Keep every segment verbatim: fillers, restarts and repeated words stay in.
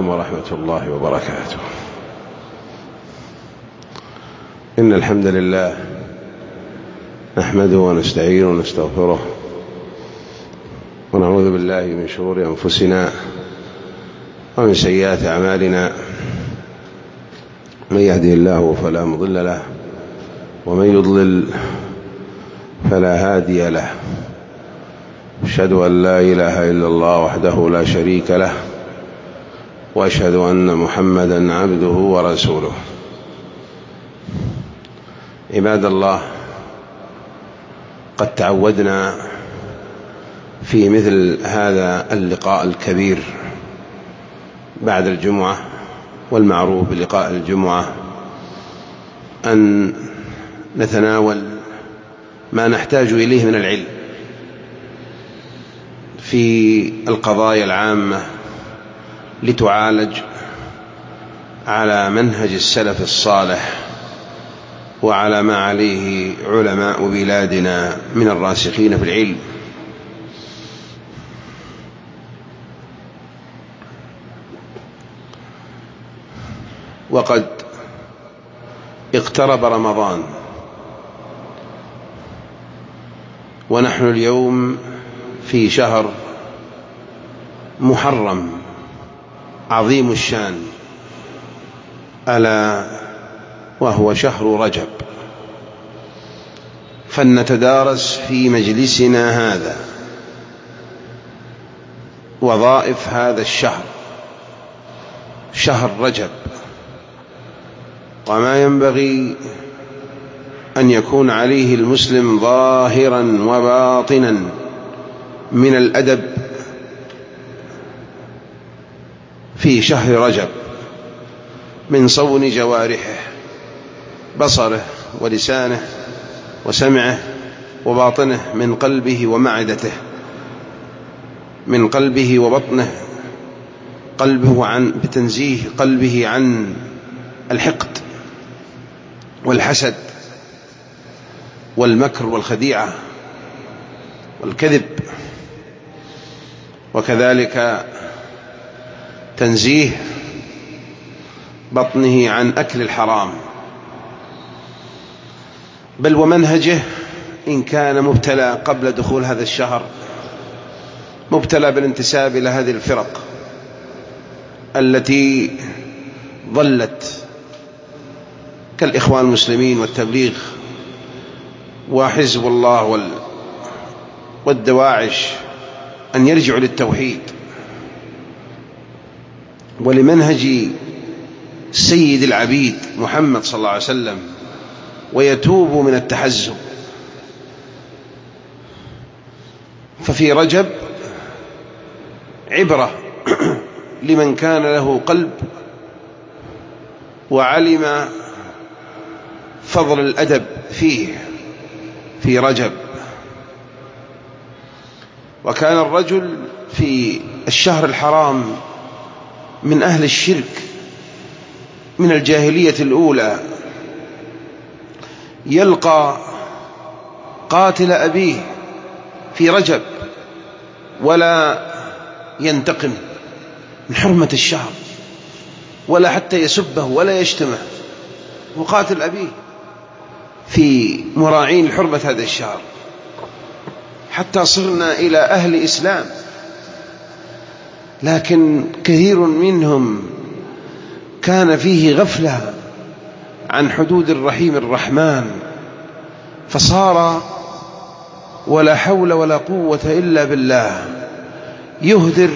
ورحمة الله وبركاته. إن الحمد لله نحمده ونستعينه ونستغفره ونعوذ بالله من شرور أنفسنا ومن سيئات أعمالنا. من يهده الله فلا مضل له ومن يضلل فلا هادي له. أشهد أن لا إله إلا الله وحده لا شريك له وأشهد أن محمدا عبده ورسوله. عباد الله، قد تعودنا في مثل هذا اللقاء الكبير بعد الجمعة والمعروف بلقاء الجمعة أن نتناول ما نحتاج إليه من العلم في القضايا العامة لتعالج على منهج السلف الصالح وعلى ما عليه علماء بلادنا من الراسخين في العلم. وقد اقترب رمضان، ونحن اليوم في شهر محرم عظيم الشان، ألا وهو شهر رجب. فلنتدارس في مجلسنا هذا وظائف هذا الشهر، شهر رجب، وما ينبغي أن يكون عليه المسلم ظاهرا وباطنا من الأدب في شهر رجب، من صون جوارحه، بصره ولسانه وسمعه وباطنه، من قلبه ومعدته، من قلبه وبطنه، قلبه عن بتنزيه قلبه عن الحقد والحسد والمكر والخديعة والكذب، وكذلك تنزيه بطنه عن أكل الحرام، بل ومنهجه إن كان مبتلى قبل دخول هذا الشهر، مبتلى بالانتساب إلى هذه الفرق التي ظلت كالإخوان المسلمين والتبليغ وحزب الله والدواعش، أن يرجعوا للتوحيد ولمنهج سيد العبيد محمد صلى الله عليه وسلم، ويتوبوا من التحزب. ففي رجب عبرة لمن كان له قلب وعلم فضل الأدب فيه في رجب. وكان الرجل في الشهر الحرام من أهل الشرك من الجاهلية الأولى، يلقى قاتل أبيه في رجب ولا ينتقم من حرمة الشهر، ولا حتى يسبه ولا يشتمه، وقاتل أبيه في مراعين حرمة هذا الشهر، حتى صرنا إلى أهل إسلام. لكن كثير منهم كان فيه غفلة عن حدود الرحيم الرحمن، فصار ولا حول ولا قوة إلا بالله يهدر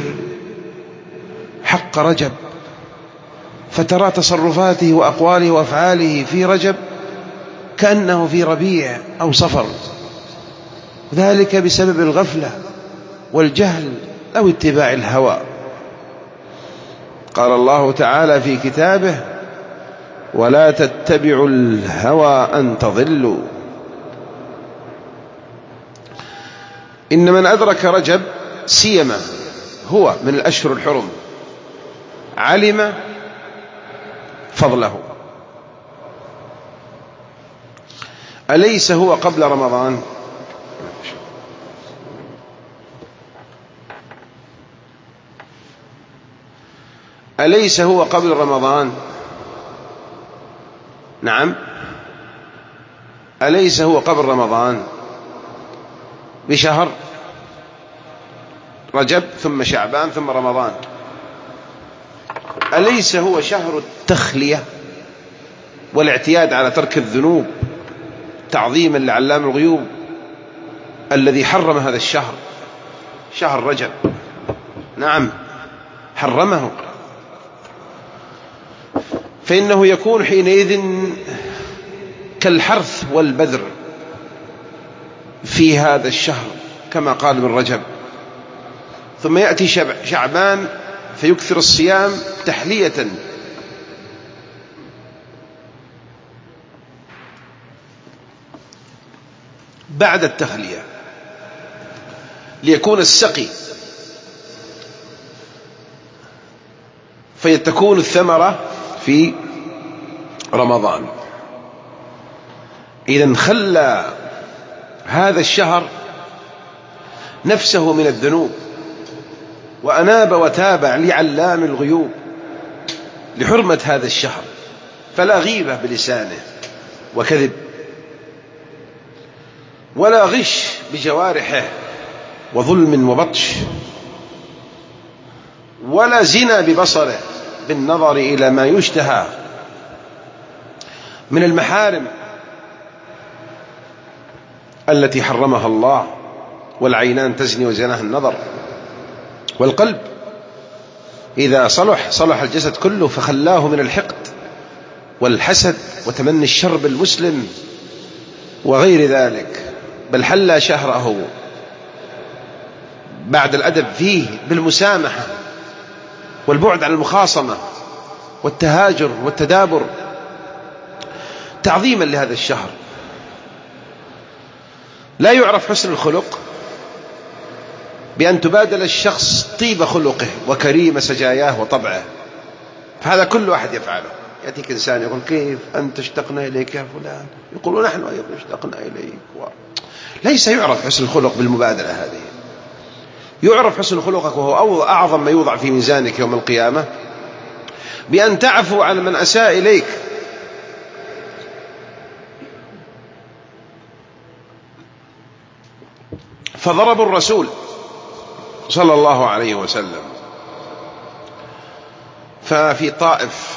حق رجب، فترى تصرفاته وأقواله وأفعاله في رجب كأنه في ربيع أو صفر، ذلك بسبب الغفلة والجهل أو اتباع الهوى. قال الله تعالى في كتابه: ولا تتبعوا الهوى أن تضلوا. إن من أدرك رجب سيما هو من الأشهر الحرم علم فضله. أليس هو قبل رمضان؟ أليس هو قبل رمضان؟ نعم، أليس هو قبل رمضان بشهر؟ رجب ثم شعبان ثم رمضان. أليس هو شهر التخلية والاعتياد على ترك الذنوب تعظيما لعلام الغيوب الذي حرم هذا الشهر، شهر رجب؟ نعم حرمه، فإنه يكون حينئذ كالحرث والبذر في هذا الشهر كما قال ابن رجب. ثم يأتي شعبان فيكثر الصيام تحلية بعد التخلية ليكون السقي، فيتكون الثمرة في رمضان. إذن خلى هذا الشهر نفسه من الذنوب وأناب وتابع لعلام الغيوب لحرمة هذا الشهر، فلا غيبة بلسانه وكذب، ولا غش بجوارحه وظلم وبطش، ولا زنا ببصره بالنظر إلى ما يشتهى من المحارم التي حرمها الله. والعينان تزني وزناها النظر، والقلب إذا صلح صلح الجسد كله، فخلاه من الحقد والحسد وتمني الشر بالمسلم وغير ذلك، بل حلى شهره بعد الأدب فيه بالمسامحة والبعد عن المخاصمة والتهاجر والتدابر تعظيما لهذا الشهر. لا يعرف حسن الخلق بأن تبادل الشخص طيب خلقه وكريم سجاياه وطبعه، فهذا كل واحد يفعله. يأتيك إنسان يقول كيف أنت اشتقنا إليك يا فلان، يقولون نحن أيضا اشتقنا إليك و... ليس يعرف حسن الخلق بالمبادلة هذه. يعرف حسن خلقك وهو أعظم ما يوضع في ميزانك يوم القيامة بأن تعفو عن من أساء إليك. فضرب الرسول صلى الله عليه وسلم ففي طائف،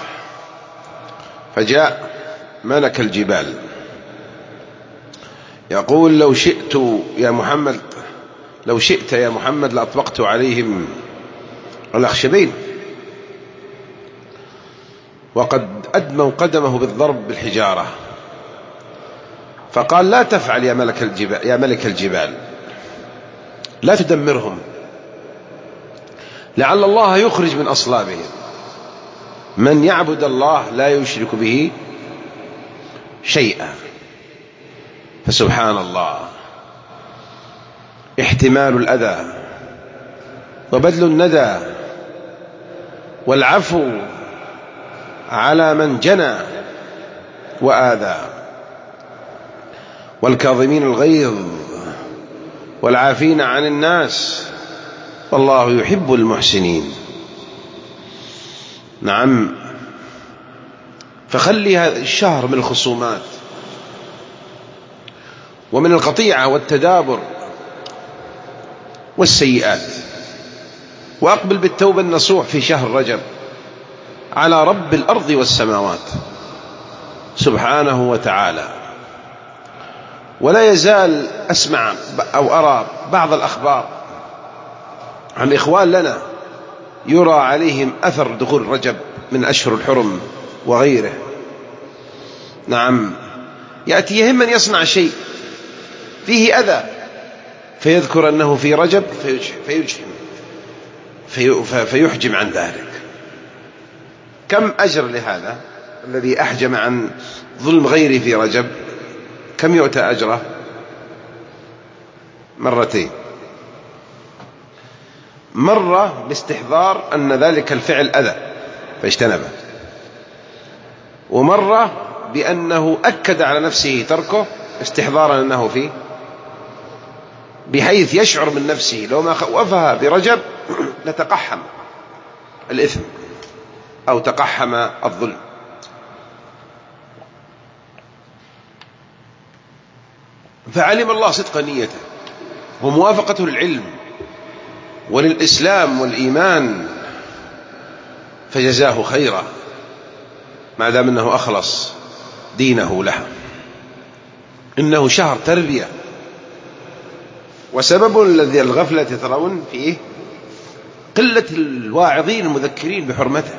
فجاء ملك الجبال يقول لو شئت يا محمد لو شئت يا محمد لأطبقت عليهم الأخشبين، وقد أدموا قدمه بالضرب بالحجارة. فقال لا تفعل يا ملك الجبال يا ملك الجبال، لا تدمرهم، لعل الله يخرج من أصلابهم من يعبد الله لا يشرك به شيئا. فسبحان الله، احتمال الأذى وبذل الندى والعفو على من جنى وآذى، والكاظمين الغيظ والعافين عن الناس والله يحب المحسنين. نعم، فخلي هذا الشهر من الخصومات ومن القطيعة والتدابر والسيئات، وأقبل بالتوبة النصوح في شهر رجب على رب الأرض والسماوات سبحانه وتعالى. ولا يزال أسمع أو أرى بعض الأخبار عن إخوان لنا يرى عليهم أثر دخول رجب من أشهر الحرم وغيره. نعم، يأتي يهم من يصنع شيء فيه أذى فيذكر أنه في رجب فيجحم فيحجم عن ذلك. كم أجر لهذا الذي أحجم عن ظلم غيره في رجب؟ كم يؤتى أجره؟ مرتين، مرة باستحضار أن ذلك الفعل أذى فاجتنبه، ومرة بأنه أكد على نفسه تركه استحضارا أنه فيه، بحيث يشعر من نفسه لو ما خوفها برجب لتقحم الإثم. أو تقحم الظلم. فعلم الله صدق نيته وموافقته للعلم وللإسلام والإيمان فجزاه خيرا ما دام أنه أخلص دينه له. إنه شهر تربية، وسبب الذي الغفلة ترون فيه قلة الواعظين المذكرين بحرمته.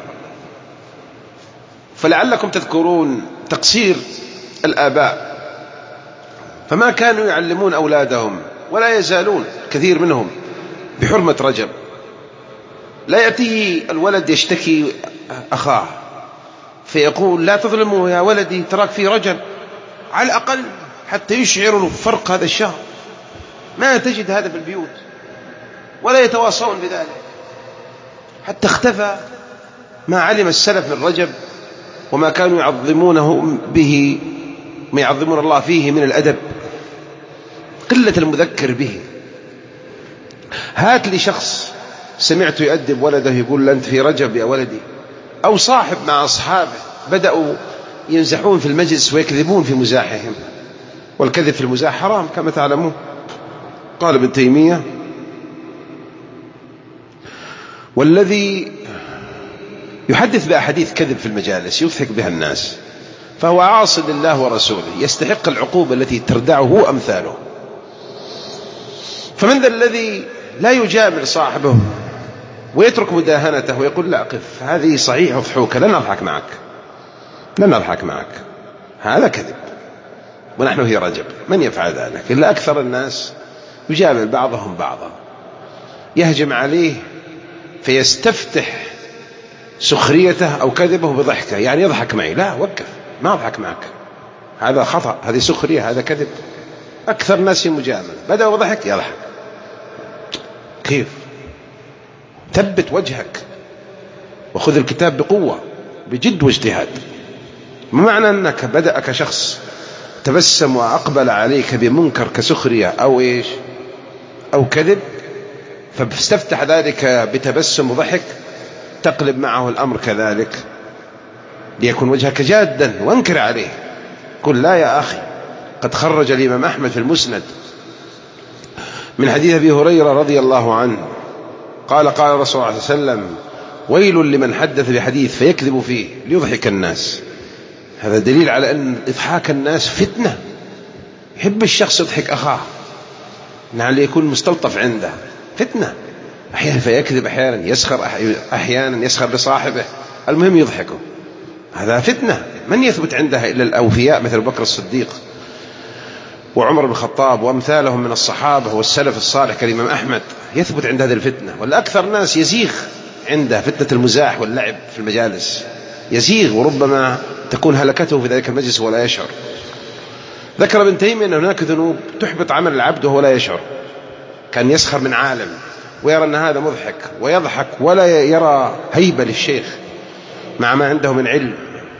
فلعلكم تذكرون تقصير الآباء، فما كانوا يعلمون أولادهم ولا يزالون كثير منهم بحرمة رجب. لا يأتيه الولد يشتكي أخاه فيقول لا تظلموا يا ولدي تراك في رجب، على الأقل حتى يشعروا فرق هذا الشهر. ما تجد هذا في البيوت ولا يتواصون بذلك، حتى اختفى ما علم السلف من رجب وما كانوا يعظمونه به، ما يعظمون الله فيه من الأدب. قلة المذكر به. هات لي شخص سمعت يؤدب ولده يقول له أنت في رجب يا ولدي، أو صاحب مع أصحابه بدأوا ينزحون في المجلس ويكذبون في مزاحهم، والكذب في المزاح حرام كما تعلمون. قال ابن تيمية: والذي يحدث بأحاديث كذب في المجالس يضحك بها الناس فهو عاص لله ورسوله، يستحق العقوبة التي تردعه أمثاله. فمن ذا الذي لا يجامل صاحبه ويترك مداهنته ويقول لا قف، هذه صحيح أضحوك، لن أضحك معك لن أضحك معك، هذا كذب ونحن في رجب. من يفعل ذلك؟ إلا أكثر الناس يجامل بعضهم بعضا، يهجم عليه فيستفتح سخريته أو كذبه بضحكه، يعني يضحك معي، لا وقف، ما أضحك معك، هذا خطأ، هذه سخرية، هذا كذب. أكثر الناس مجامل، بدأ وضحك يضحك. كيف؟ ثبت وجهك وخذ الكتاب بقوة بجد واجتهاد. ما معنى أنك بدأك شخص تبسم وأقبل عليك بمنكر كسخرية أو إيش أو كذب، فاستفتح ذلك بتبسم وضحك، تقلب معه الأمر كذلك ليكون وجهك جادا وانكر عليه. قل لا يا أخي، قد خرج الإمام أحمد في المسند من حديث أبي هريرة رضي الله عنه قال قال الرسول صلى الله عليه وسلم: ويل لمن حدث بحديث فيكذب فيه ليضحك الناس. هذا دليل على أن إضحاك الناس فتنة. يحب الشخص يضحك أخاه لعله يكون مستلطف عنده، فتنة. أحيانا فيكذب، أحيانا يسخر، أحيانا يسخر بصاحبه، المهم يضحكه، هذا فتنة. من يثبت عندها إلا الأوفياء مثل بكر الصديق وعمر بن الخطاب وأمثالهم من الصحابة والسلف الصالح كالإمام أحمد، يثبت عند هذه الفتنة. والأكثر الناس يزيغ عنده فتنة المزاح واللعب في المجالس، يزيغ وربما تكون هلكته في ذلك المجلس ولا يشعر. ذكر ابن تيمية أن هناك ذنوب تحبط عمل العبد وهو لا يشعر. كان يسخر من عالم ويرى أن هذا مضحك ويضحك ولا يرى هيبة للشيخ مع ما عنده من علم،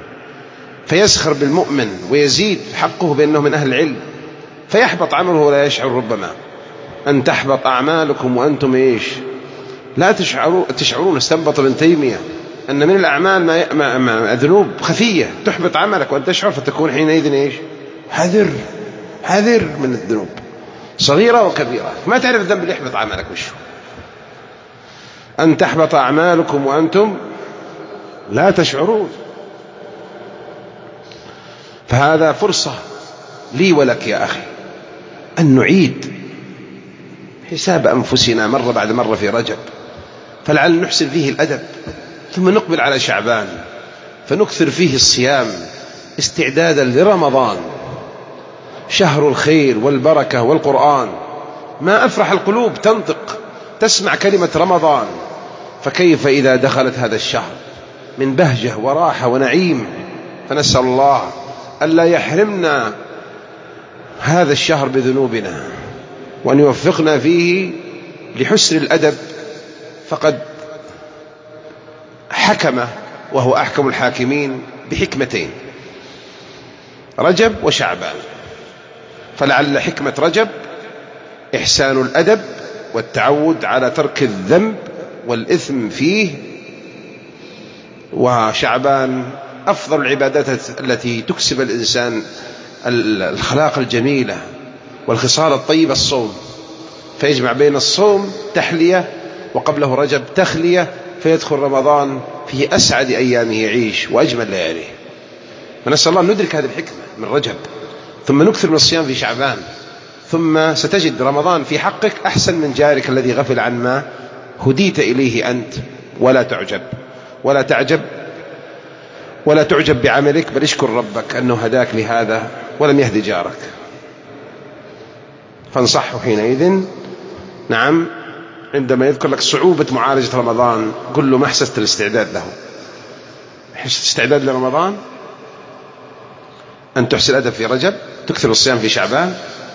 فيسخر بالمؤمن ويزيد حقه بأنه من أهل العلم فيحبط عمله ولا يشعر. ربما أن تحبط أعمالكم وأنتم إيش لا تشعرون. تشعرون استنبط ابن تيمية أن من الأعمال ما, ما, ما ذنوب خفية تحبط عملك وأن تشعر، فتكون حينئذ إيش حذر حذر من الذنوب صغيرة وكبيرة. ما تعرف الذنب اللي يحبط عملك وشو. أن تحبط أعمالكم وأنتم لا تشعرون. فهذا فرصة لي ولك يا أخي أن نعيد حساب أنفسنا مرة بعد مرة في رجب، فلعل نحسن فيه الأدب، ثم نقبل على شعبان فنكثر فيه الصيام استعدادا لرمضان، شهر الخير والبركة والقرآن. ما أفرح القلوب تنطق تسمع كلمة رمضان، فكيف إذا دخلت هذا الشهر من بهجة وراحة ونعيم. فنسأل الله ألا يحرمنا هذا الشهر بذنوبنا، وأن يوفقنا فيه لحسن الأدب، فقد حكم وهو أحكم الحاكمين بحكمتين: رجب وشعبان. فلعل حكمة رجب إحسان الأدب والتعود على ترك الذنب والإثم فيه وشعبان أفضل العبادات التي تكسب الإنسان الأخلاق الجميلة والخصال الطيبة الصوم، فيجمع بين الصوم تحلية وقبله رجب تخلية، فيدخل رمضان في أسعد أيامه يعيش وأجمل لياليه. فنسأل الله أن ندرك هذه الحكمة من رجب، ثم نكثر من الصيام في شعبان، ثم ستجد رمضان في حقك أحسن من جارك الذي غفل عن ما هديت إليه أنت. ولا تعجب ولا تعجب ولا تعجب بعملك، بل اشكر ربك أنه هداك لهذا ولم يهدي جارك. فانصحه حينئذ. نعم، عندما يذكر لك صعوبة معالجة رمضان قل له ما حسست الاستعداد له. حسست استعداد لرمضان أن تحسن الأدب في رجب، تكثر الصيام في شعبان،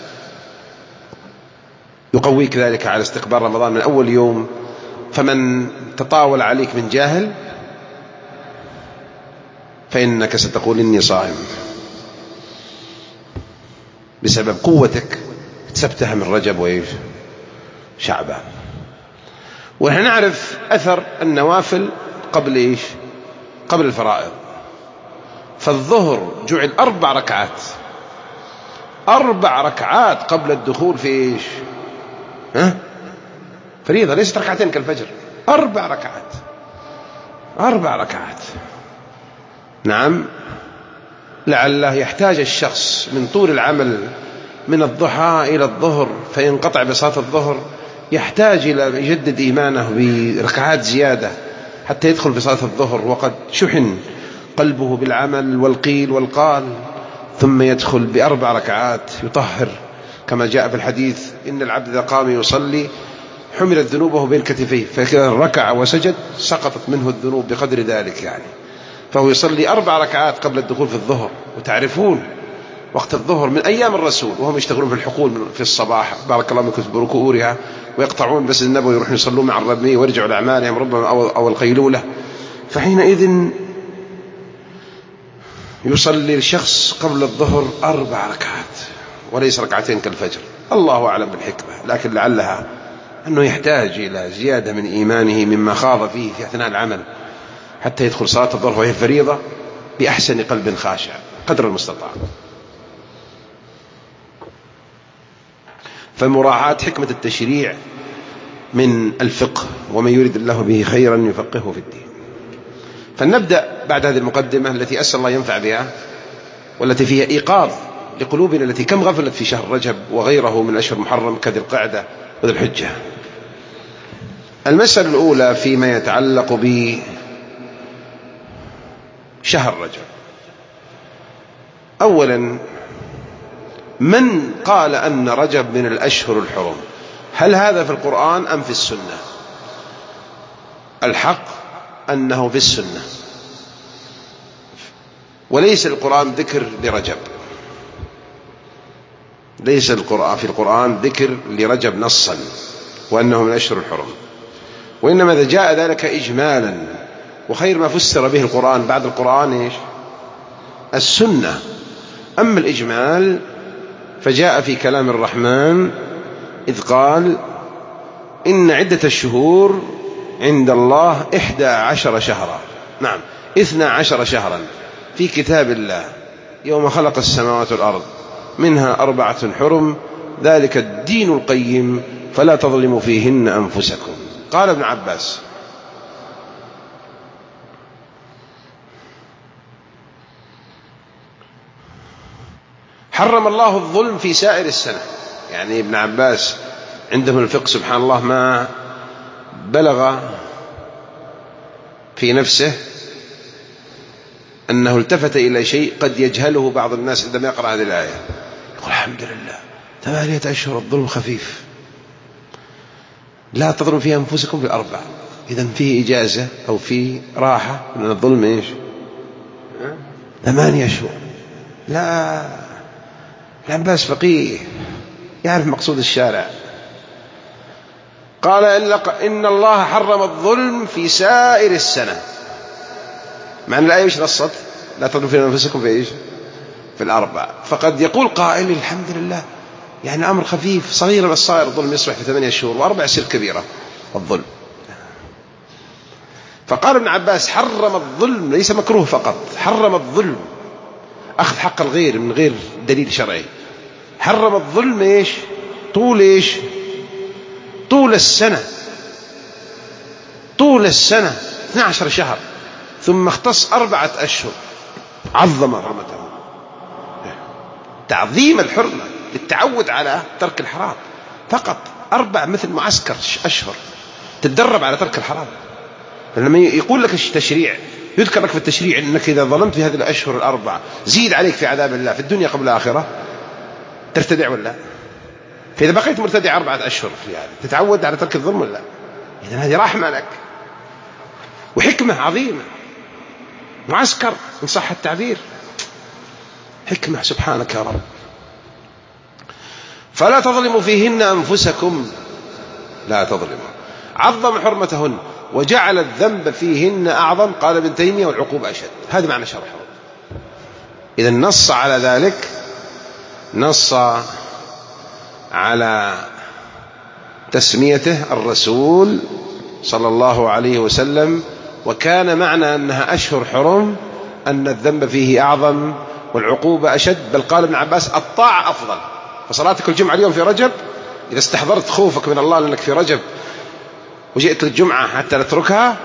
يقويك ذلك على استقبال رمضان من أول يوم. فمن تطاول عليك من جاهل فإنك ستقول إني صائم، بسبب قوتك اكتسبتها من رجب وإيش شعبان. ونحن نعرف أثر النوافل قبل إيش قبل الفرائض. فالظهر جعل أربع ركعات أربع ركعات قبل الدخول في إيش ها فريضة، ليست ركعتين كالفجر، أربع ركعات أربع ركعات نعم. لعله يحتاج الشخص من طول العمل من الضحى إلى الظهر فينقطع بصلاة الظهر، يحتاج إلى يجدد إيمانه بركعات زيادة حتى يدخل في صلاة الظهر وقد شحن قلبه بالعمل والقيل والقال، ثم يدخل بأربع ركعات يطهر، كما جاء في الحديث إن العبد إذا قام يصلي حملت ذنوبه بين كتفيه، فإذا ركع وسجد سقطت منه الذنوب بقدر ذلك يعني. فهو يصلي أربع ركعات قبل الدخول في الظهر. وتعرفون وقت الظهر من أيام الرسول وهم يشتغلون في الحقول في الصباح بارك الله فيكم بركورها، ويقطعون بس النبوي يروحون يصلون مع الربمي ويرجعوا لأعمالهم ربما أو القيلولة. فحينئذ يصلي الشخص قبل الظهر أربع ركعات وليس ركعتين كالفجر. الله أعلم بالحكمة، لكن لعلها أنه يحتاج إلى زيادة من إيمانه مما خاض فيه في أثناء العمل حتى يدخل صلاة الظهر وهي فريضة بأحسن قلب خاشع قدر المستطاع. فمراعاة حكمة التشريع من الفقه، ومن يريد الله به خيرا يفقهه في الدين. فلنبدأ بعد هذه المقدمة التي أسأل الله ينفع بها، والتي فيها إيقاظ لقلوبنا التي كم غفلت في شهر رجب وغيره من أشهر محرم كذي القعدة وذي الحجة. المسألة الأولى فيما يتعلق بشهر رجب. أولا، من قال أن رجب من الأشهر الحرم؟ هل هذا في القرآن أم في السنة؟ الحق أنه في السنة، وليس القرآن ذكر لرجب، ليس القرآن في القرآن ذكر لرجب نصا وأنه من أشهر الحرم، وإنما إذا جاء ذلك إجمالا. وخير ما فسر به القرآن بعد القرآن إيش؟ السنة. أما الإجمال فجاء في كلام الرحمن إذ قال إن عدة الشهور عند الله إحدى عشر شهرا، نعم إثنى عشر شهرا في كتاب الله يوم خلق السماوات والأرض منها أربعة حرم ذلك الدين القيم فلا تظلموا فيهن أنفسكم. قال ابن عباس حرم الله الظلم في سائر السنة. يعني ابن عباس عندهم الفقه سبحان الله ما بلغ في نفسه أنه التفت إلى شيء قد يجهله بعض الناس عندما يقرأ هذه الآية، يقول الحمد لله ثمانية أشهر الظلم خفيف، لا تظلموا فيها أنفسكم في الأربع. إذن فيه إجازة أو فيه راحة من الظلم إيش؟ ثمانية أشهر. لا، العباس فقيه يعرف مقصود الشارع. قال إن الله حرم الظلم في سائر السنة. معنى الآية إيش نصت؟ لا تظلموا في أنفسكم في إيش؟ في الأربع. فقد يقول قائل الحمد لله يعني أمر خفيف صغير الصائر الظلم يصبح في ثمانية شهور وأربع يصير كبيرة الظلم. فقال ابن عباس حرم الظلم، ليس مكروه فقط، حرم الظلم، أخذ حق الغير من غير دليل شرعي. حرم الظلم إيش؟ طول إيش؟ طول السنة، طول السنة اثنا عشر شهر، ثم اختص أربعة أشهر، عظم حرمته، تعظيم الحرمة للتعود على ترك الحرام فقط. أربع مثل معسكر أشهر تتدرب على ترك الحرام. لما يقول لك التشريع، يذكر لك في التشريع أنك إذا ظلمت في هذه الأشهر الأربع زيد عليك في عذاب الله في الدنيا قبل الآخرة، ترتدع ولا؟ فإذا بقيت مرتدع أربعة أشهر يعني تتعود على ترك الظلم ولا؟ إذن هذه رحمة لك وحكمة عظيمة، معسكر إن صح التعبير، حكمة سبحانك يا رب. فلا تظلموا فيهن أنفسكم، لا تظلموا، عظم حرمتهن وجعل الذنب فيهن أعظم. قال ابن تيمية والعقوبة أشد. هذا معنى شرحه. إذا نص على ذلك، نص على تسميته الرسول صلى الله عليه وسلم، وكان معنى أنها أشهر حرم أن الذنب فيه أعظم والعقوبة أشد. بل قال ابن عباس الطاعة أفضل. فصلاتك الجمعة اليوم في رجب، إذا استحضرت خوفك من الله لأنك في رجب وجئت للجمعة حتى نتركها،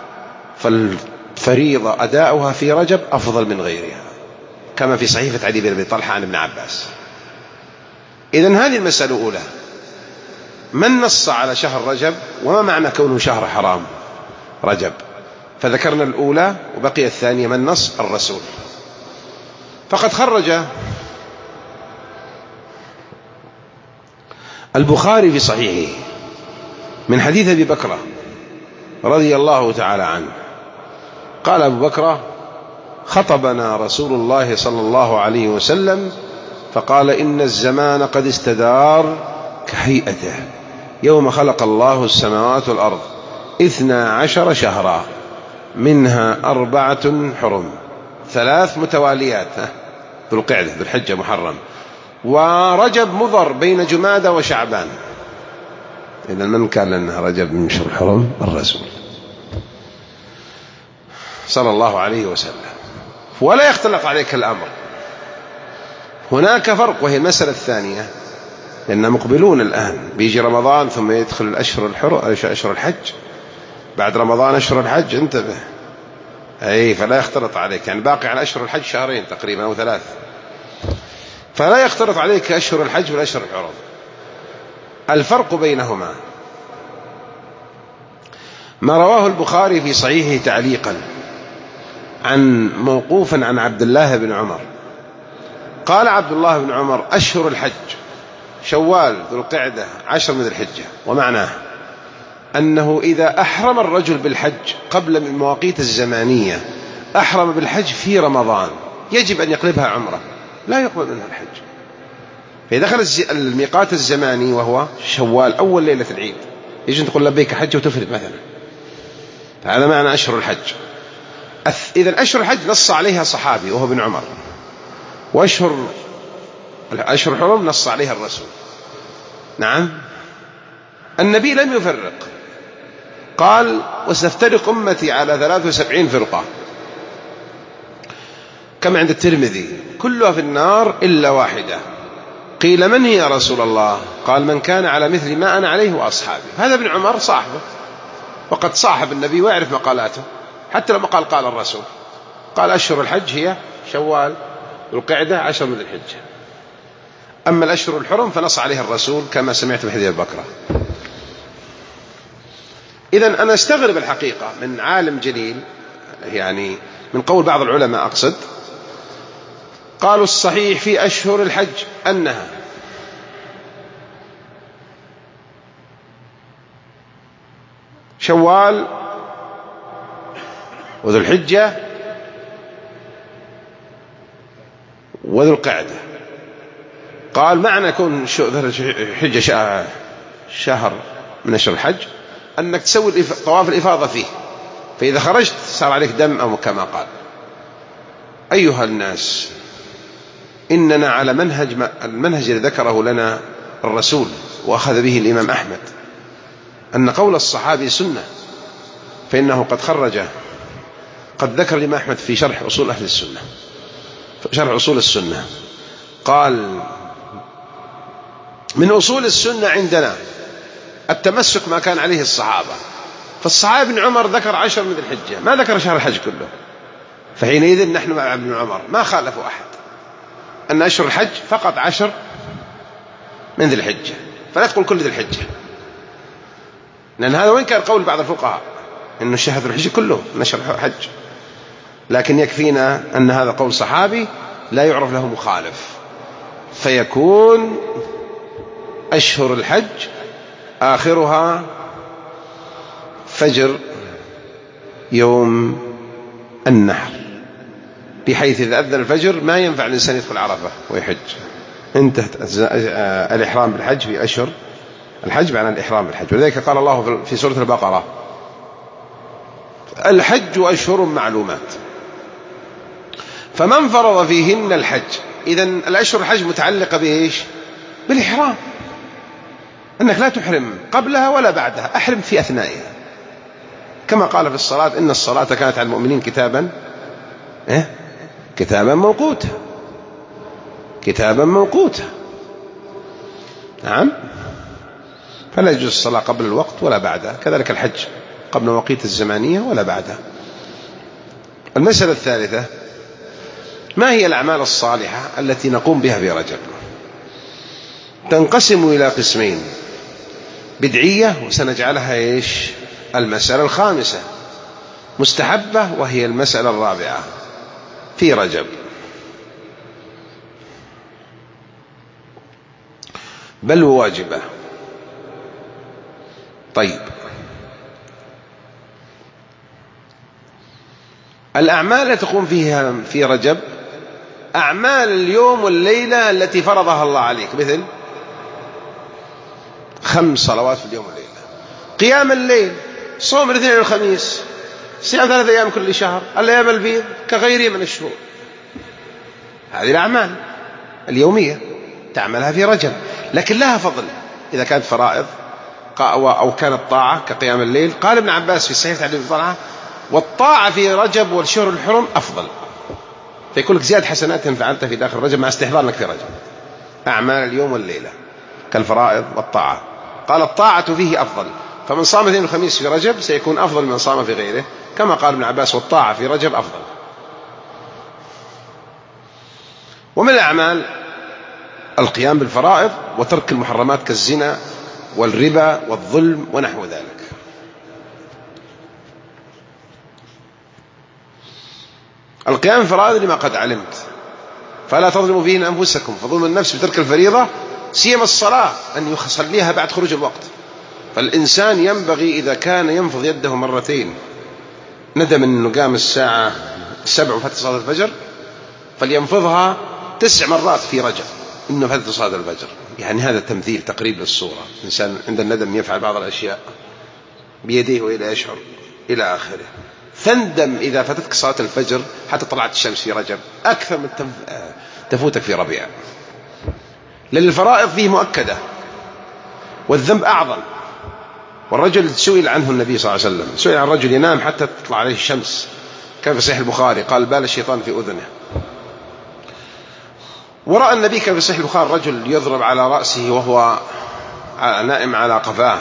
فالفريضة أداؤها في رجب أفضل من غيرها، كما في صحيفة علي بن أبي طلحة عن ابن عباس. إذن هذه المسألة الأولى، من نص على شهر رجب وما معنى كونه شهر حرام رجب؟ فذكرنا الأولى وبقي الثانية، من نص؟ الرسول. فقد خرج البخاري في صحيحه من حديث أبي بكر رضي الله تعالى عنه قال أبو بكر خطبنا رسول الله صلى الله عليه وسلم فقال إن الزمان قد استدار كهيئته يوم خلق الله السماوات والأرض اثنا عشر شهرا منها أربعة حرم، ثلاث متواليات، ذو القعدة ذو الحجة محرم، ورجب مضر بين جمادى وشعبان. إذا من كان لنا رجب من شهر الحرم؟ الرسول صلى الله عليه وسلم. ولا يختلف عليك الأمر. هناك فرق، وهي المسألة الثانية، لأننا مقبلون الآن، بيجي رمضان ثم يدخل الأشهر الحرم، أشهر الحج، بعد رمضان أشهر الحج، انتبه. أي فلا يختلط عليك، يعني باقي على أشهر الحج شهرين تقريبا أو ثلاث، فلا يختلط عليك أشهر الحج والأشهر الحرم. الفرق بينهما ما رواه البخاري في صحيحه تعليقا عن موقوفا عن عبد الله بن عمر قال عبد الله بن عمر أشهر الحج شوال ذو القعدة عشر من الحجة. ومعناه أنه إذا أحرم الرجل بالحج قبل من المواقيت الزمانية، أحرم بالحج في رمضان، يجب أن يقلبها عمره، لا يقبل منها الحج. فإذا دخل الميقات الزماني وهو شوال أول ليلة العيد، يجب أن تقول لبيك حج وتفرد مثلا. هذا معنى أشهر الحج. إذن أشهر الحج نص عليها صحابي وهو ابن عمر، وأشهر أشهر الحرم نص عليها الرسول. نعم، النبي لم يفرق، قال وستفترق أمتي على ثلاث وسبعين فرقة كما عند الترمذي كلها في النار إلا واحدة. قيل من هي يا رسول الله؟ قال من كان على مثل ما أنا عليه وأصحابي. هذا ابن عمر صاحبه، وقد صاحب النبي ويعرف مقالاته، حتى لما قال قال الرسول، قال أشهر الحج هي شوال ذو القعدة عشر من الحجة. أما الأشهر الحرم فنص عليها الرسول كما سمعت من حديث البكرة. إذن أنا استغرب الحقيقة من عالم جليل، يعني من قول بعض العلماء أقصد، قالوا الصحيح في أشهر الحج أنها شوال وذو الحجة وذو القعدة. قال معنى يكون الحجة شهر من أشهر الحج أنك تسوي طواف الإفاضة فيه، فإذا خرجت صار عليك دم أو كما قال. أيها الناس، إننا على منهج المنهج الذي ذكره لنا الرسول وأخذ به الإمام أحمد، أن قول الصحابي سنة، فإنه قد خرج قد ذكر الإمام أحمد في شرح أصول أهل السنة شرح أصول السنة قال من أصول السنة عندنا التمسك ما كان عليه الصحابة. فالصحابي ابن عمر ذكر عشر من ذي الحجة، ما ذكر شهر الحج كله، فحينئذ نحن مع ابن عمر ما خالفوا أحد أن أشهر الحج فقط عشر من ذي الحجة، فلا تقول كل ذي الحجة، لأن هذا وين كان قول بعض الفقهاء أن الشهر ذي الحجة كله نشر الحج، لكن يكفينا أن هذا قول صحابي لا يعرف له مخالف، فيكون أشهر الحج آخرها فجر يوم النحر، بحيث إذا أذن الفجر ما ينفع الإنسان يدخل عرفة ويحج، انتهت الإحرام بالحج في أشهر الحج معنى الإحرام بالحج. ولذلك قال الله في سورة البقرة الحج أشهر معلومات فمن فرض فيهن الحج. إذن الأشهر الحج متعلقة بإيش؟ بالإحرام، أنك لا تحرم قبلها ولا بعدها، أحرم في أثنائها، كما قال في الصلاة إن الصلاة كانت على المؤمنين كتابا إيه؟ كتابا موقوتا كتابا موقوتا نعم، فلا يجوز الصلاة قبل الوقت ولا بعدها، كذلك الحج قبل مواقيت الزمانية ولا بعدها. المسألة الثالثة ما هي الأعمال الصالحة التي نقوم بها في رجب؟ تنقسم إلى قسمين، بدعية وسنجعلها إيش المسألة الخامسة، مستحبة وهي المسألة الرابعة في رجب. بل واجبة. طيب الأعمال التي تقوم فيها في رجب أعمال اليوم والليلة التي فرضها الله عليك، مثل خمس صلوات في اليوم والليلة، قيام الليل، صوم الاثنين والخميس، صيام ثلاثة أيام كل شهر، الأيام البيض كغيره من الشهور. هذه الأعمال اليومية تعملها في رجب، لكن لها فضل إذا كانت فرائض أو كانت طاعة كقيام الليل. قال ابن عباس في الصحيح تعليم الطاعة والطاعة في رجب والشهر الحرم أفضل، فيقول لك زيادة حسنات فعلتها في داخل رجب مع استحضار لك في رجب. أعمال اليوم والليلة كالفرائض والطاعة، قال الطاعة فيه أفضل، فمن صام اثنين الخميس في رجب سيكون أفضل من صام في غيره، كما قال ابن عباس والطاعة في رجب أفضل. ومن الأعمال القيام بالفرائض وترك المحرمات كالزنا والربا والظلم ونحو ذلك. القيام بالفرائض لما قد علمت، فلا تظلموا فيهن أنفسكم، فظلم النفس بترك الفريضة سيما الصلاة أن يصليها بعد خروج الوقت. فالإنسان ينبغي إذا كان ينفض يده مرتين ندم أنه قام الساعة السبع وفتح صلاة الفجر فلينفضها تسع مرات في رجب إنه فتح صلاة الفجر، يعني هذا تمثيل تقريب للصورة. الإنسان عند الندم يفعل بعض الأشياء بيديه وإلى يشعر إلى آخره. فاندم إذا فتتك صلاة الفجر حتى طلعت الشمس في رجب أكثر من تفوتك في ربيع، لأن الفرائض فيه مؤكدة والذنب أعظم. والرجل سئل عنه النبي صلى الله عليه وسلم، سئل عن رجل ينام حتى تطلع عليه الشمس كان في صحيح البخاري، قال بال الشيطان في أذنه. ورأى النبي كان في صحيح البخاري رجل يضرب على رأسه وهو نائم على قفاه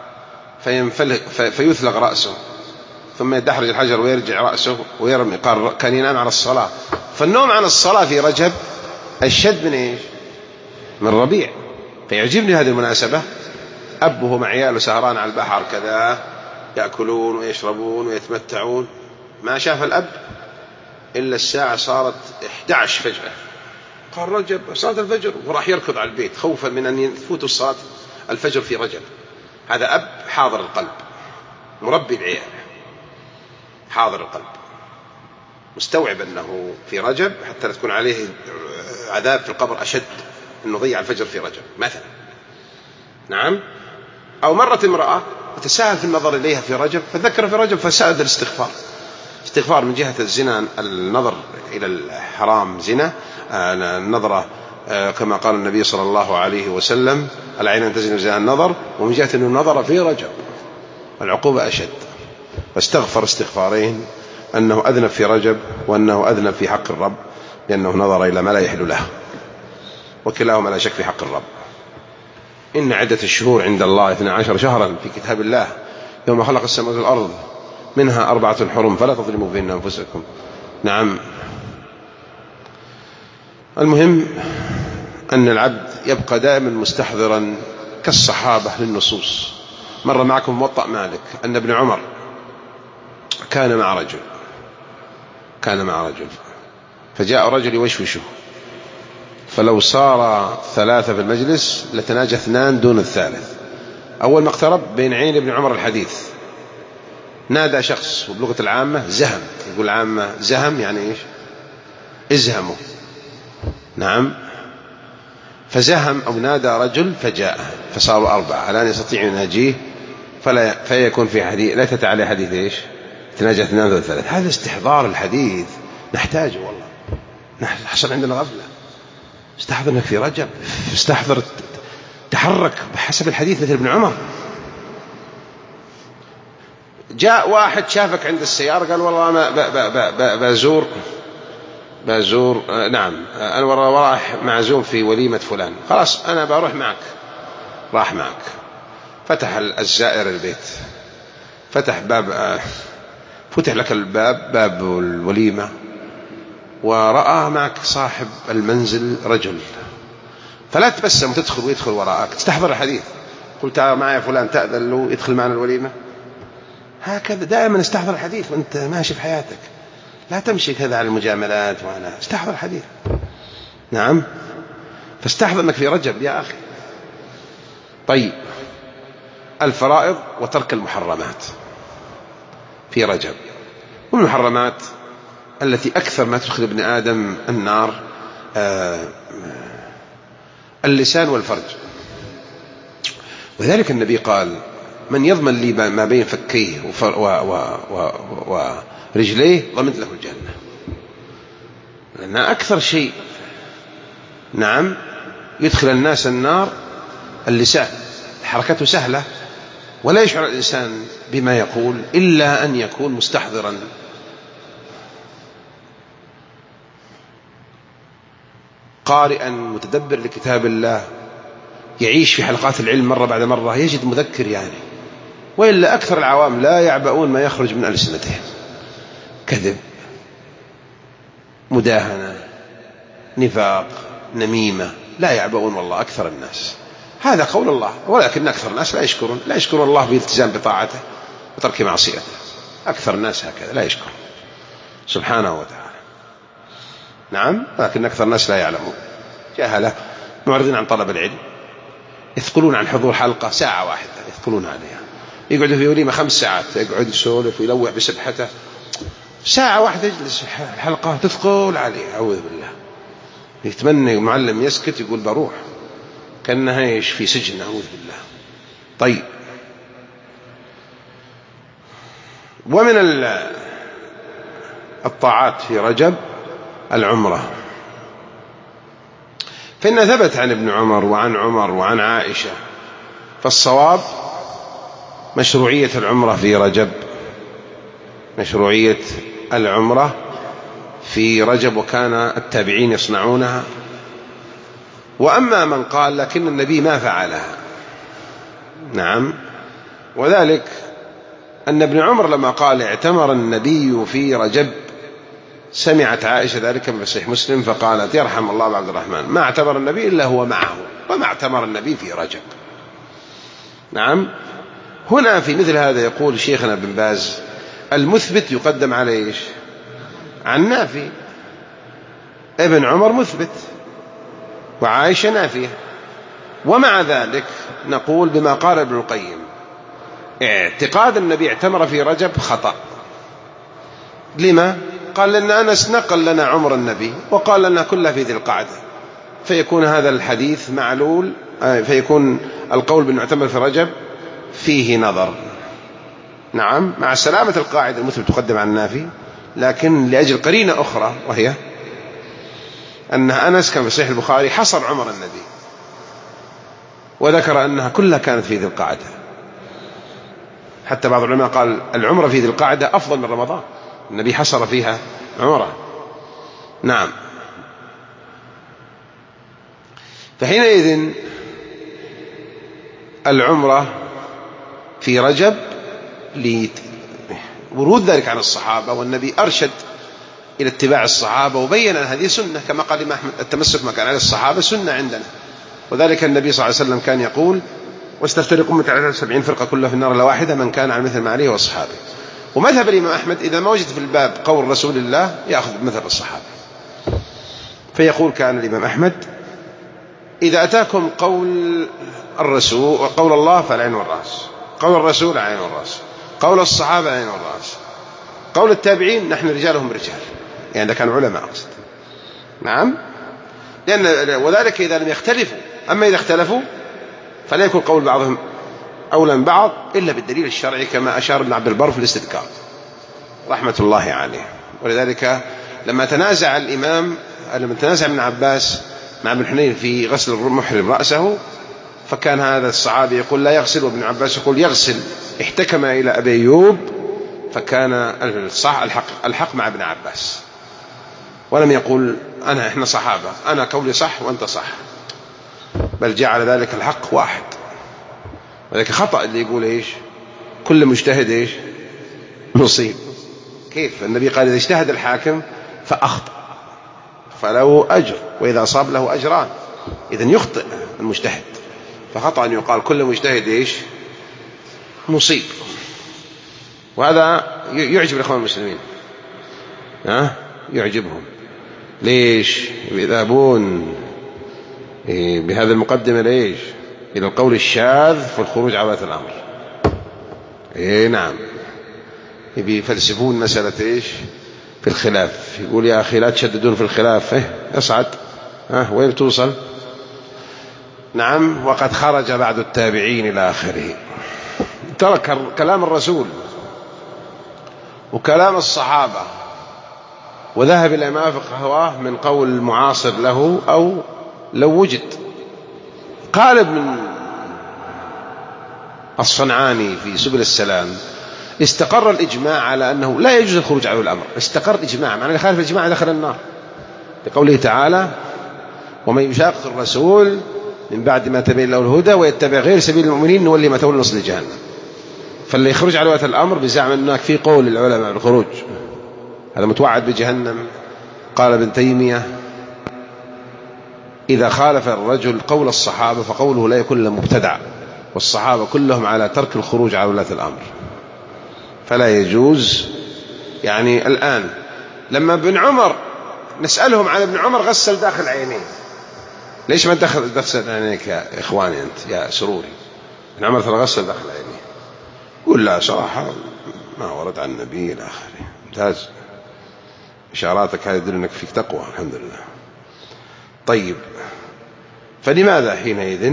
فيثلغ رأسه ثم يدحرج الحجر ويرجع رأسه ويرمي، قال كان ينام على الصلاة. فالنوم عن الصلاة في رجب أشد من إيش؟ من ربيع. فيعجبني هذه المناسبة، أبه مع عياله سهران على البحر كذا يأكلون ويشربون ويتمتعون، ما شاف الأب إلا الساعة صارت إحدى عشر فجأة، قال رجب صلاة الفجر، وراح يركض على البيت خوفا من أن يفوت الصلاة الفجر في رجب. هذا أب حاضر القلب مربي العيال، حاضر القلب مستوعب أنه في رجب حتى لا تكون عليه عذاب في القبر أشد أنه ضيع الفجر في رجب مثلا. نعم. أو مرت امرأة وتساهل في النظر إليها في رجب فذكر في رجب فسأل الاستغفار، استغفار من جهة الزنا، النظر إلى الحرام زنا، النظرة كما قال النبي صلى الله عليه وسلم العين تزن زنا النظر، ومن جهة أنه نظر في رجب العقوبة أشد. فاستغفر استغفارين، أنه أذنب في رجب وأنه أذنب في حق الرب، لأنه نظر إلى ما لا يحل له، وكلاهما لا شك في حق الرب. إن عدة الشهور عند الله اثنا عشر شهرا في كتاب الله يوم خلق السماوات والأرض منها أربعة حرم فلا تظلموا فيهن أنفسكم. نعم. المهم أن العبد يبقى دائما مستحضرا كالصحابة للنصوص. مر معكم موطأ مالك أن ابن عمر كان مع رجل كان مع رجل فجاء رجل يوشوشه، فلو صار ثلاثة في المجلس لتناجى اثنان دون الثالث. أول ما اقترب بين عين ابن عمر الحديث نادى شخص، وبلغة العامة زهم، يقول العامة زهم يعني إيش؟ ازهموا. نعم. فزهم أو نادى رجل فجاء، فصاروا أربعة الآن يستطيع يناجيه، فلا فيكون في حديث لا تتعالى حديث إيش؟ تناجى اثنان دون الثالث. هذا استحضار الحديث نحتاجه والله، حصل عندنا غفلة. استحضر انك في رجب، استحضر تحرك بحسب الحديث مثل ابن عمر. جاء واحد شافك عند السيارة قال والله أنا بزور بزور نعم أنا وراح معزوم في وليمة فلان، خلاص أنا بروح معك. راح معك، فتح الزائر البيت، فتح باب، فتح لك الباب، باب الوليمة، ورأى معك صاحب المنزل رجل، فلا تبسم وتدخل ويدخل وراءك، تستحضر الحديث. قلت معي فلان تأذن له يدخل معنا الوليمة. هكذا دائما استحضر الحديث وانت ماشي في حياتك، لا تمشي كذا على المجاملات، وأنا استحضر الحديث. نعم. فاستحضر انك في رجب يا أخي. طيب، الفرائض وترك المحرمات في رجب. والمحرمات التي أكثر ما تدخل ابن آدم النار آه اللسان والفرج. وذلك النبي قال من يضمن لي ما بين فكيه ورجليه ضمنت له الجنة. لأن أكثر شيء نعم يدخل الناس النار اللسان، حركته سهلة ولا يشعر الإنسان بما يقول إلا أن يكون مستحضرا. قارئا متدبر لكتاب الله، يعيش في حلقات العلم مرة بعد مرة، يجد مذكر يعني. وإلا أكثر العوام لا يعبؤون ما يخرج من ألسنتهم، كذب، مداهنة، نفاق، نميمة، لا يعبؤون والله أكثر الناس. هذا قول الله، ولكن أكثر الناس لا يشكرون لا يشكرون الله بالالتزام بطاعته وترك معصيته. أكثر الناس هكذا لا يشكر سبحانه وتعالى. نعم. لكن أكثر الناس لا يعلمون، جهلة معرضين عن طلب العلم، يثقلون عن حضور حلقة ساعة واحدة، يثقلون عليها. يقعدوا في وليمة خمس ساعات، يقعد يسولف ويلوح بسبحته، ساعة واحدة يجلس الحلقة تثقل عليه. أعوذ بالله. يتمنى المعلم يسكت، يقول بروح، كأنها ايش في سجن. أعوذ بالله. طيب، ومن الطاعات في رجب العمرة، فإن ثبت عن ابن عمر وعن عمر وعن عائشة، فالصواب مشروعية العمرة في رجب، مشروعية العمرة في رجب، وكان التابعين يصنعونها. وأما من قال لكن النبي ما فعلها، نعم، وذلك أن ابن عمر لما قال اعتمر النبي في رجب، سمعت عائشة ذلك من صحيح مسلم فقالت يرحم الله عبد الرحمن، ما اعتمر النبي إلا هو معه، وما اعتمر النبي في رجب. نعم. هنا في مثل هذا يقول شيخنا بن باز المثبت يقدم على إيش؟ عن نافي. ابن عمر مثبت وعائشة نافية، ومع ذلك نقول بما قال ابن القيم اعتقاد النبي اعتمر في رجب خطأ. لما؟ قال لأن أنس نقل لنا عمر النبي وقال لنا كلها في ذي القعدة، فيكون هذا الحديث معلول، فيكون القول بالمعتمر في رجب فيه نظر. نعم، مع سلامة القاعدة المثبت تقدم عن النافي، لكن لأجل قرينة أخرى، وهي أن أنس كان في صحيح البخاري حصر عمر النبي وذكر أنها كلها كانت في ذي القعدة، حتى بعض العلماء قال العمرة في ذي القعدة أفضل من رمضان، النبي حصر فيها عمرة. نعم. فحينئذ العمرة في رجب لورود ذلك عن الصحابة، والنبي أرشد إلى اتباع الصحابة وبين أن هذه سنة، كما قال الإمام أحمد التمسك ما كان على الصحابة سنة عندنا. وذلك النبي صلى الله عليه وسلم كان يقول واستفترق أمتي على سبعين فرقة كلها في النار إلا واحدة من كان على مثل ما عليه وأصحابه. ومذهب الإمام أحمد إذا ما وجد في الباب قول رسول الله يأخذ مذهب الصحابة، فيقول كان الإمام أحمد إذا أتاكم قول الرسول وقول الله فالعين والرأس، قول الرسول العين والرأس، قول الصحابة العين والرأس، قول التابعين نحن رجالهم رجال، يعني إذا كانوا علماء أقصد. نعم. لأن وذلك إذا لم يختلفوا، أما إذا اختلفوا فلا يكون قول بعضهم أولى من بعض إلا بالدليل الشرعي، كما أشار ابن عبد البر في الاستذكار رحمة الله عليه. ولذلك لما تنازع الإمام لما تنازع ابن عباس مع ابن حنين في غسل المحرم رأسه، فكان هذا الصحابي يقول لا يغسل، وابن عباس يقول يغسل، احتكم إلى أبي أيوب، فكان الصح الحق, الحق مع ابن عباس، ولم يقول أنا إحنا صحابة أنا قولي صح وأنت صح، بل جعل ذلك الحق واحد. وذلك خطأ اللي يقول إيش كل مجتهد إيش مصيب. كيف؟ النبي قال إذا اجتهد الحاكم فأخطأ فله أجر وإذا أصاب له أجران، إذن يخطئ المجتهد، فخطأ أن يقال كل مجتهد إيش مصيب. وهذا يعجب الإخوان المسلمين، ها يعجبهم. ليش يذهبون بهذا المقدمة ليش إلى القول الشاذ في الخروج على ولاة الأمر؟ إيه نعم، يبي يفلسفون مسألة إيش في الخلاف، يقول يا أخي لا تشددون في الخلاف، إيه أصعد، ها وين توصل؟ نعم. وقد خرج بعد التابعين إلى آخره، ترك كلام الرسول وكلام الصحابة وذهب إلى ما وافق هواه من قول معاصر له أو لو وجد. قال ابن الصنعاني في سبل السلام استقر الإجماع على أنه لا يجوز الخروج على الأمر، استقر الإجماع، معنى خالف الإجماع دخل النار، لقوله تعالى ومن يشاقق الرسول من بعد ما تبين له الهدى ويتبع غير سبيل المؤمنين نولي ما تولى نصل جهنم. فاللي يخرج على ولاة الأمر بزعم أنك في قول العلماء بالخروج هذا متوعد بجهنم. قال ابن تيمية إذا خالف الرجل قول الصحابة فقوله لا يكون إلا مبتدع، والصحابة كلهم على ترك الخروج على ولاة الأمر، فلا يجوز. يعني الآن لما ابن عمر نسألهم عن ابن عمر غسل داخل عينيه، ليش ما دخل دخل عينيك يا إخواني أنت يا سروري؟ ابن عمر ترى غسل داخل عينيه. قل لا صراحة ما ورد عن النبي إلى آخره. ممتاز، إشاراتك هذه تدل أنك فيك تقوى الحمد لله. طيب، فلماذا حينئذ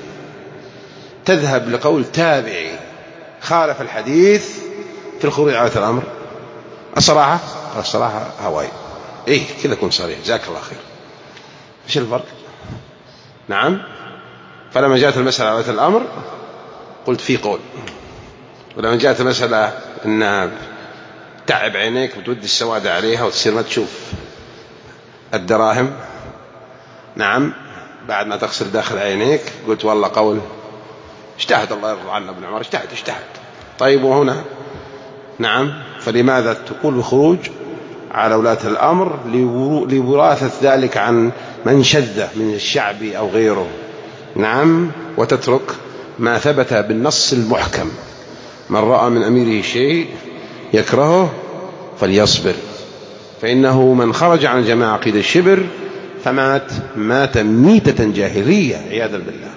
تذهب لقول تابعي خالف الحديث في الخروج على الأمر؟ الصراحة الصراحة هواي، إيه كذا كن صريح، جزاك الله خير. إيش الفرق؟ نعم. فلما جاءت المسألة على الأمر قلت في قول، ولما جاءت المسألة أن تعب عينيك وتودي السواد عليها وتصير ما تشوف الدراهم، نعم، بعد ما تغسل داخل عينيك قلت والله قول اجتهد الله يرضى عنه ابن عمر اجتهد اجتهد. طيب وهنا نعم، فلماذا تقول الخروج على ولاة الأمر لوراثة ذلك عن من شذ من الشعب أو غيره؟ نعم. وتترك ما ثبت بالنص المحكم، من رأى من أميره شيء يكرهه فليصبر، فإنه من خرج عن الجماعة قيد الشبر فمات مات ميتة جاهلية عياذا بالله.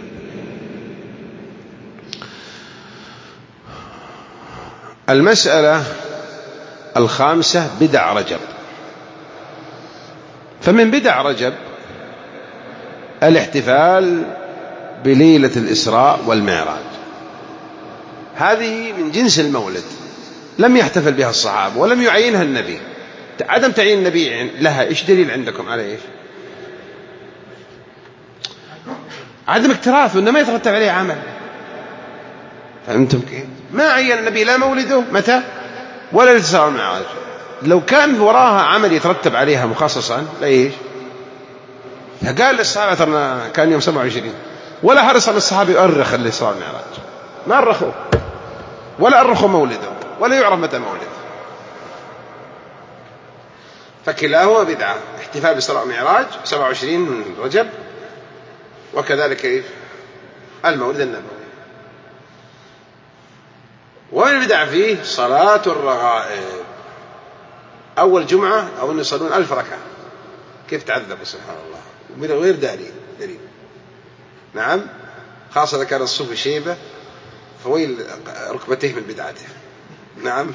المسألة الخامسة بدع رجب. فمن بدع رجب الاحتفال بليلة الإسراء والمعراج، هذه من جنس المولد، لم يحتفل بها الصحابة ولم يعينها النبي. عدم تعيين النبي لها إيش دليل عندكم على إيش؟ عدم اكتراث، وإنما يترتب عليه عمل. فهمتم كيف؟ ما عين النبي لا مولده متى ولا الإسراء والمعراج. لو كان وراها عمل يترتب عليها مخصصا ليش فقال للصحابة ترى كان يوم سبعة وعشرين، ولا حرص على الصحابة يؤرخ الإسراء والمعراج، ما أرخوا ولا أرخوا مولده ولا يعرف متى مولده. فكلاهما بدعة، احتفال بالإسراء والمعراج سبعة وعشرين من رجب، وكذلك كيف المولد النبوي. ومن البدع فيه صلاة الرغائب أول جمعة أو أن يصلون ألف ركعة، كيف تعذبوا سبحان الله من غير دليل دليل. نعم، خاصة إذا كان الصوفي شيبة فويل ركبتيه من بدعته. نعم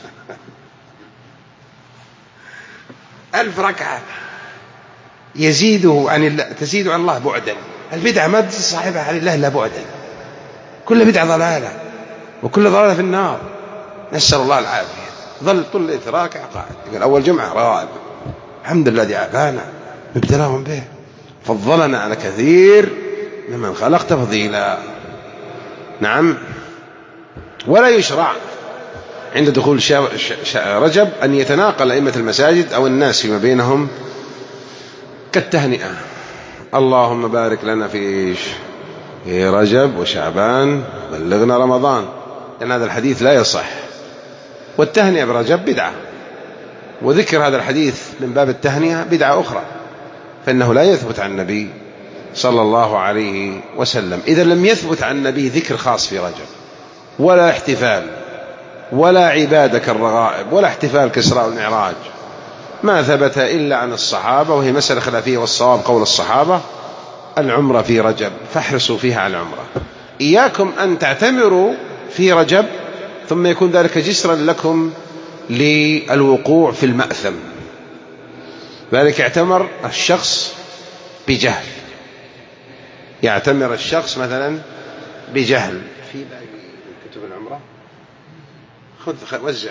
ألف ركعة يزيده عن الله، تزيد عن الله بعدا. البدعة ما تصاحبها عن الله إلا بعدا، كل بدعة ضلالة وكل ضلالة في النار، نسأل الله العافية. ظل طول الليل راكع قاعد يقول أول جمعة رغائب، الحمد لله دي عافانا نبتلاهم به، فضلنا على كثير ممن خلق تفضيلا. نعم. ولا يشرع عند دخول رجب أن يتناقل أئمة المساجد أو الناس فيما بينهم كالتهنئة، اللهم بارك لنا في رجب وشعبان بلغنا رمضان، لأن هذا الحديث لا يصح. والتهنئة برجب بدعة، وذكر هذا الحديث من باب التهنئة بدعة أخرى، فإنه لا يثبت عن النبي صلى الله عليه وسلم. إذا لم يثبت عن النبي ذكر خاص في رجب ولا احتفال ولا عبادة كالرغائب ولا احتفال كإسراء والمعراج، ما ثبت إلا عن الصحابة، وهي مسألة خلافية، والصواب قول الصحابة العمرة في رجب، فاحرصوا فيها على العمرة. إياكم أن تعتمروا في رجب ثم يكون ذلك جسرا لكم للوقوع في المأثم. ذلك اعتمر الشخص بجهل، يعتمر الشخص مثلا بجهل في باقي كتب العمرة، خذ وزع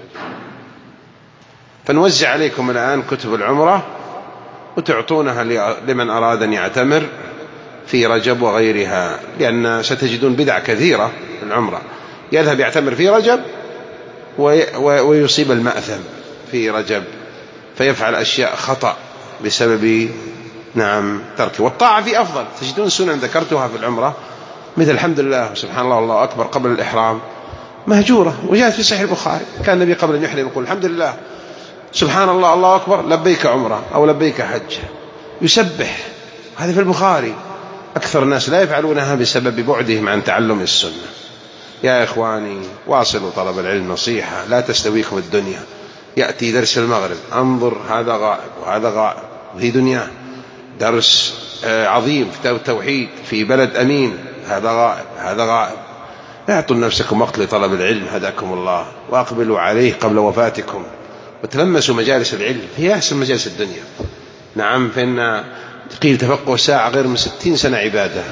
فنوزع عليكم الآن كتب العمرة وتعطونها لمن أراد أن يعتمر في رجب وغيرها، لأن ستجدون بدع كثيرة في العمرة، يذهب يعتمر في رجب ويصيب المأثم في رجب فيفعل أشياء خطأ بسبب نعم تركه. والطاعة في أفضل، تجدون سنن ذكرتها في العمرة مثل الحمد لله سبحان الله والله أكبر قبل الإحرام مهجورة، وجاءت في صحيح البخاري كان النبي قبل أن يحرم يقول الحمد لله سبحان الله الله أكبر لبيك عمرة أو لبيك حج، يسبح. هذا في البخاري. أكثر الناس لا يفعلونها بسبب بعدهم عن تعلم السنة. يا إخواني واصلوا طلب العلم نصيحة، لا تستويكم الدنيا. يأتي درس المغرب انظر هذا غائب وهذا غائب، وهي دنيا درس عظيم في التوحيد في بلد أمين، هذا غائب هذا غائب. اعطوا نفسكم وقت لطلب العلم هداكم الله، وأقبلوا عليه قبل وفاتكم، وتلمسوا مجالس العلم هي أحسن مجالس الدنيا. نعم، فإن قيل تفقه ساعة غير من ستين سنة عبادة.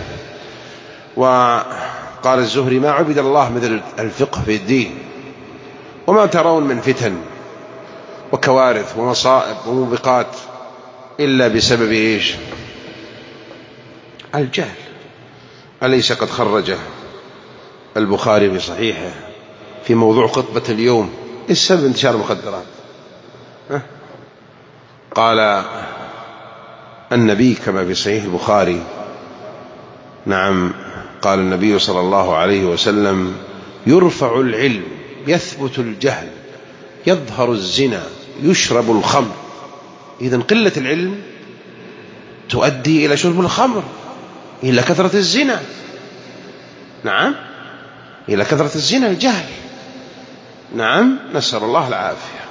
وقال الزهري ما عبد الله مثل الفقه في الدين، وما ترون من فتن وكوارث ومصائب وموبقات إلا بسبب إيش؟ الجهل. أليس قد خرج البخاري في صحيحه في موضوع خطبة اليوم السبب انتشار المخدرات؟ قال النبي كما في صحيح البخاري نعم قال النبي صلى الله عليه وسلم يرفع العلم يثبت الجهل يظهر الزنا يشرب الخمر. إذن قلة العلم تؤدي إلى شرب الخمر، إلى كثرة الزنا. نعم، إلى كثرة الزنا الجهل. نعم، نسأل الله العافية.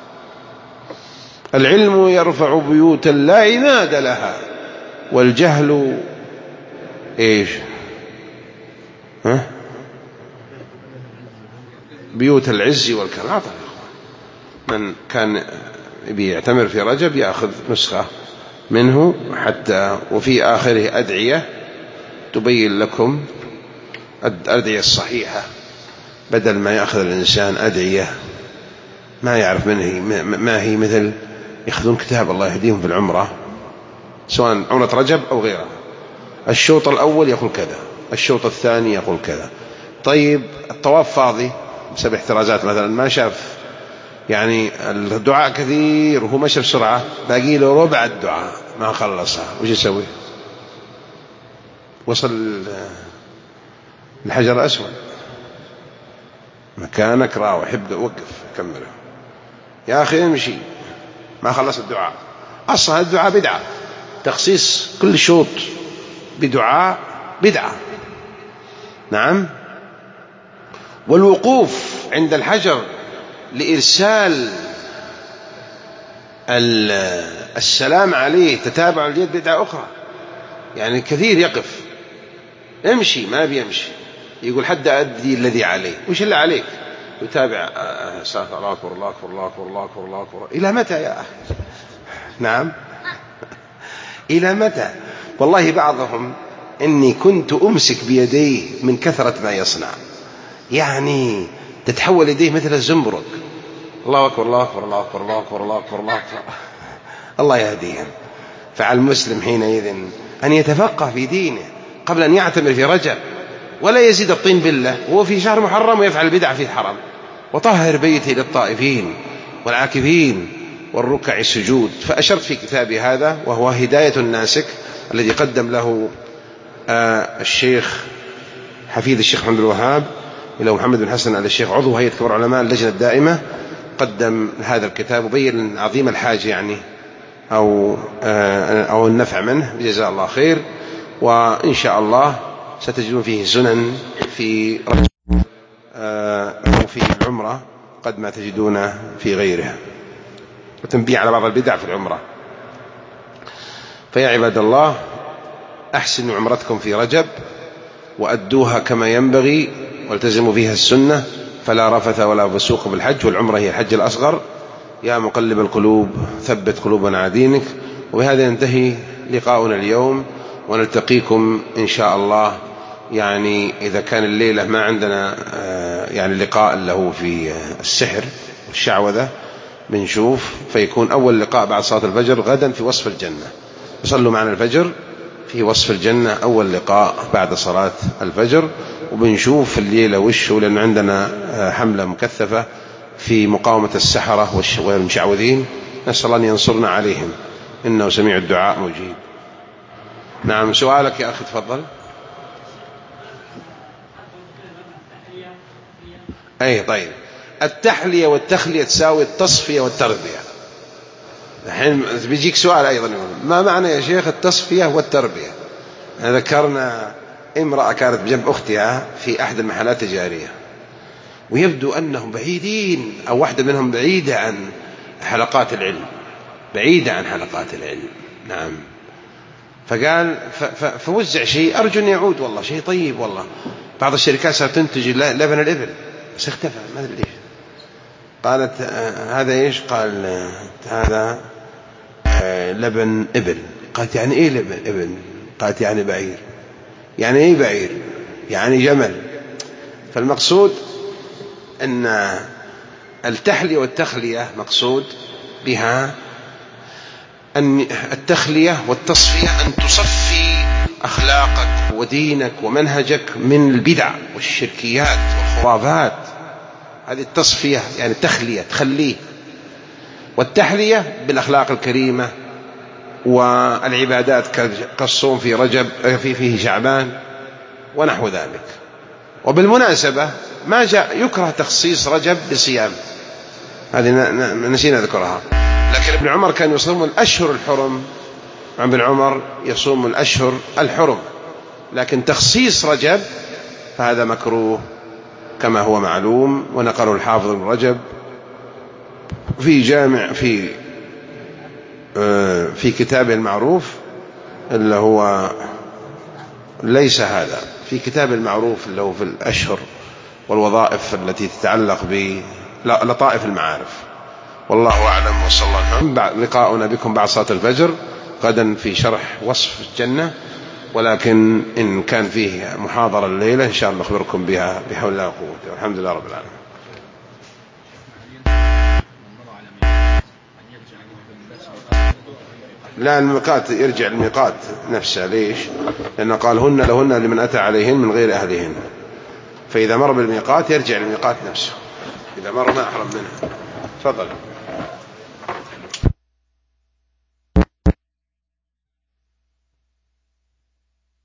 العلم يرفع بيوتا لا عماد لها، والجهل إيش؟ ها؟ بيوت العز والكرامة. من كان بيعتمر في رجب يأخذ نسخة منه حتى، وفي آخره أدعية تبين لكم الأدعية الصحيحة، بدل ما يأخذ الإنسان أدعية ما يعرف منه ما هي، مثل يأخذون كتاب الله يهديهم في العمرة سواء عمرة رجب أو غيرها، الشوط الأول يقول كذا، الشوط الثاني يقول كذا، طيب الطواف فاضي بسبب احترازات مثلا، ما شاف يعني الدعاء كثير وهو مشى بسرعة، باقي له ربع الدعاء ما خلصها، وش يسوي؟ وصل الحجر الأسود، مكانك راوح، ابدأ وقف كمله يا أخي امشي، ما خلص الدعاء. أصلا الدعاء بدعة، تخصيص كل شوط بدعاء بدعة. نعم. والوقوف عند الحجر لإرسال السلام عليه تتابع اليد بدعة أخرى. يعني كثير يقف امشي ما بيمشي، يقول حد أدي الذي عليه. وش اللي عليك؟ يتابع سافر الله أكبر الله أكبر الله أكبر الله أكبر الله أكبر. إلى متى يا أخي؟ نعم إلى متى؟ والله بعضهم إني كنت أمسك بيديه من كثرة ما يصنع، يعني تتحول يديه مثل الزنبرك. الله أكبر الله أكبر الله أكبر الله أكبر الله أكبر الله أكبر. الله يهديهم. فعلى المسلم حينئذ أن يتفقه في دينه قبل أن يعتمر في رجب، ولا يزيد الطين بالله وهو في شهر محرم ويفعل البدع في الحرم. وطهر بيتي للطائفين والعاكفين والركع السجود. فأشرت في كتابي هذا، وهو هداية الناسك، الذي قدم له الشيخ حفيد الشيخ محمد الوهاب إلى محمد بن حسن آل الشيخ عضو هيئة كبار علماء اللجنة الدائمة، قدم هذا الكتاب وبين عظيم الحاجة يعني أو أو النفع منه، جزاه الله خير. وإن شاء الله ستجدون فيه سنن في وفي العمرة قد ما تجدون في غيرها، وتنبيه على بعض البدع في العمرة. فيا عباد الله، أحسنوا عمرتكم في رجب وأدوها كما ينبغي، والتزموا فيها السنة، فلا رفث ولا فسوق بالحج، والعمرة هي الحج الأصغر. يا مقلب القلوب ثبت قلوبنا على دينك. وبهذا ينتهي لقاؤنا اليوم، ونلتقيكم إن شاء الله. يعني إذا كان الليلة ما عندنا يعني لقاء له في السحر والشعوذة بنشوف، فيكون أول لقاء بعد صلاة الفجر غدا في وصف الجنة. صلوا معنا الفجر في وصف الجنة، أول لقاء بعد صلاة الفجر. وبنشوف الليلة وشه، لأن عندنا حملة مكثفة في مقاومة السحرة والمشعوذين. نسأل الله أن ينصرنا عليهم، إنه سميع الدعاء مجيب. نعم، سؤالك يا أخي تفضل. أي طيب، التحلية والتخلية تساوي التصفية والتربية. الحين بيجيك سؤال أيضا، ما معنى يا شيخ التصفية والتربية؟ ذكرنا امرأة كانت بجنب أختها في أحد المحلات التجارية، ويبدو أنهم بعيدين، أو واحدة منهم بعيدة عن حلقات العلم، بعيدة عن حلقات العلم. نعم. فقال فوزع شيء أرجو أن يعود، والله شيء طيب، والله بعض الشركات صارت تنتج لبن الإبل بس اختفى ما أدري ليش. قالت هذا إيش؟ قال هذا لبن إبل. قالت يعني إيه لبن إبل؟ قالت يعني بعير. يعني إيه بعير؟ يعني جمل. فالمقصود أن التحلية والتخلية مقصود بها أن التخلية والتصفية أن تصفي أخلاقك ودينك ومنهجك من البدع والشركيات والخرافات. هذه التصفية يعني التخلية، تخليه. والتحلية بالأخلاق الكريمة والعبادات كالصوم في رجب في فيه شعبان ونحو ذلك. وبالمناسبة ما جاء يكره تخصيص رجب بصيام، هذه نسينا ذكرها. لكن ابن عمر كان يصوم الأشهر الحرم، ابن عمر يصوم الأشهر الحرم، لكن تخصيص رجب فهذا مكروه كما هو معلوم. ونقله الحافظ ابن رجب في جامع في في كتابه المعروف، اللي هو ليس هذا، في كتاب المعروف اللي هو في الأشهر والوظائف التي تتعلق بلطائف المعارف. والله أعلم. وصلى الله عليه وسلم. لقاؤنا بكم بعد صلاة الفجر غدا في شرح وصف الجنة، ولكن إن كان فيه محاضرة الليلة إن شاء الله أخبركم بها بحول الله وقوته. والحمد لله رب العالمين. لا، الميقات يرجع الميقات نفسه. ليش؟ لأنه قال هن لهن لمن أتى عليهن من غير أهلهن. فإذا مر بالميقات يرجع للميقات نفسه إذا مر ما أحرم منه. تفضل.